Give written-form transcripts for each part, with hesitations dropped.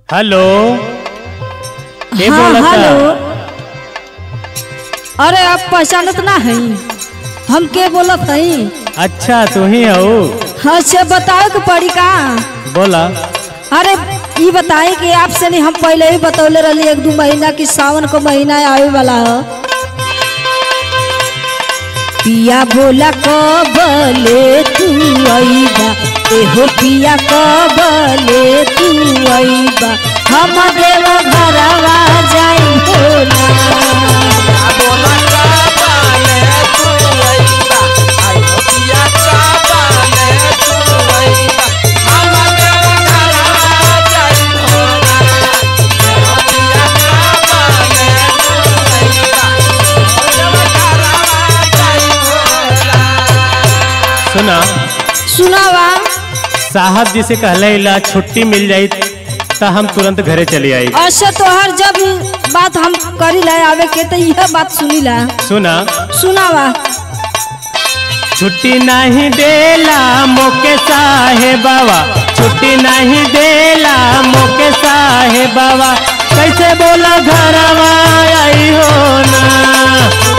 Hello. हाँ hello. अरे आप पहचानत ना है, हम के बोलत हई? अच्छा तू ही हो। अच्छा बताओ के पड़ी का? बोला। अरे ये बताए कि आपसे नहीं, हम पहले ही बतौले रही 1-2 महीना की सावन को महीना आवे वाला है। पिया बोला कबले तू आईबा, एहो पिया कबले तू आईबा, हम देव घरवा जाई भोला। सुना सुनावा। साहब जी से कहले ला छुट्टी मिल जाई तो हम तुरंत घरे चले आई। अच्छा तो हर जब बात हम करी ला आवे के तो यह बात सुनी ला। सुना सुनावा। छुट्टी नहीं देला मोके साहेबावा, छुट्टी नहीं देला मोके साहेबावा, कैसे बोला घरवा आई हो ना।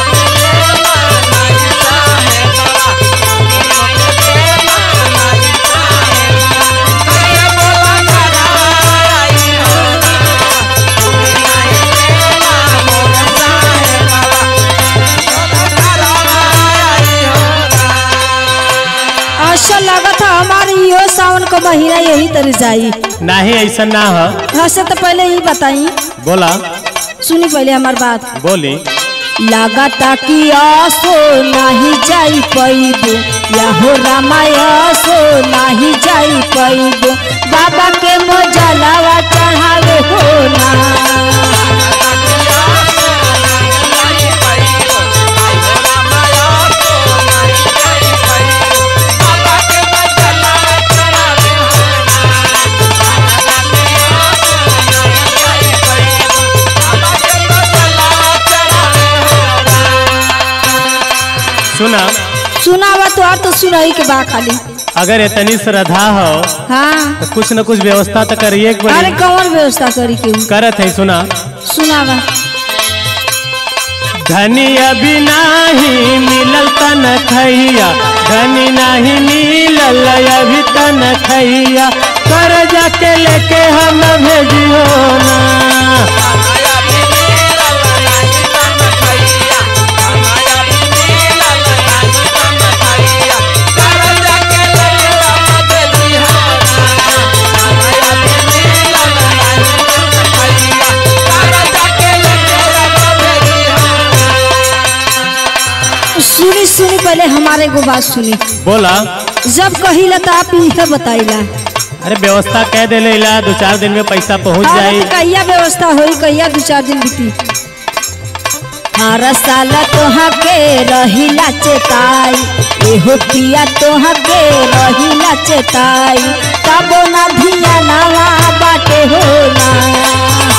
अच्छा लगा था हमारे यो सावन का महीना यही तरह जाई। नहीं ऐसा ना हो। अच्छा तो पहले ही बताई। बोला। सुनी पहले हमार बात। बोली। लागता कि आसो नहीं जाई पैबो, या हो रामाया सो नहीं जाई पैबो, बाबा के मोजलावा चढ़ावे हो ना। सुना। सुनावा तो और तो सुनाई के बा खाली। अगर इतनी श्रद्धा हो हाँ तो कुछ न कुछ व्यवस्था तो करिए। अरे कौन व्यवस्था करी के करत है। सुना। सुनावा। धनी अभी नहीं मिलल तन खैया, धनी नहीं मिलल अभी तन खैया, कर जाके लेके हम भेजियो ना। सुनी सुनी पहले हमारे को बात सुनी। बोला। जब कही तो आप यह बताइला। अरे व्यवस्था कह दे ला, 2-4 दिन में पैसा पहुंच जाये। कहिया व्यवस्था होई, कहिया 2-4 दिन बीती। हर साल तोहा के रहिला चेताई, एहो पिया तोहा के रहिला चेताई, तबो ना धिया नवा बाटे होला।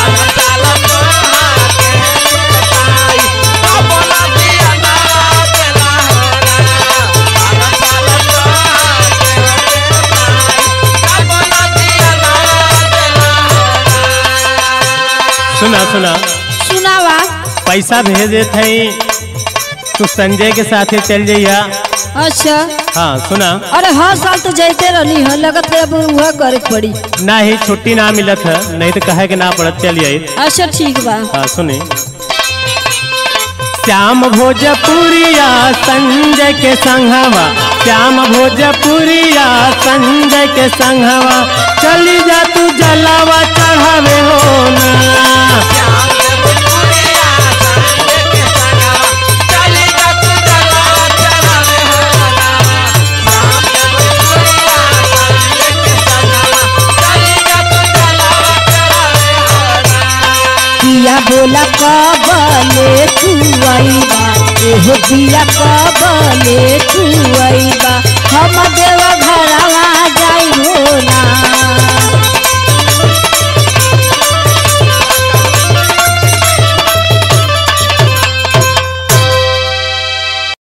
सुना सुना। सुनावा। पैसा भेज देते तू संजय के साथ ही चल जाइया। अच्छा। हाँ सुना। अरे हर साल तो जाते रही है, लगत है अब वह करे पड़ी। ना ही छुट्टी ना मिलत है, नहीं तो कहे के ना पड़त चल जाये। अच्छा ठीक बा। हाँ सुनी। श्याम भोजपुरिया संजय के संघवा, श्याम भोजपुरिया संजय के संघवा, चली जा तू जलावा चढ़ावे हो ना। पिया बोला कबले तू आईबा, एहो पिया कबले तू आईबा, हम देवा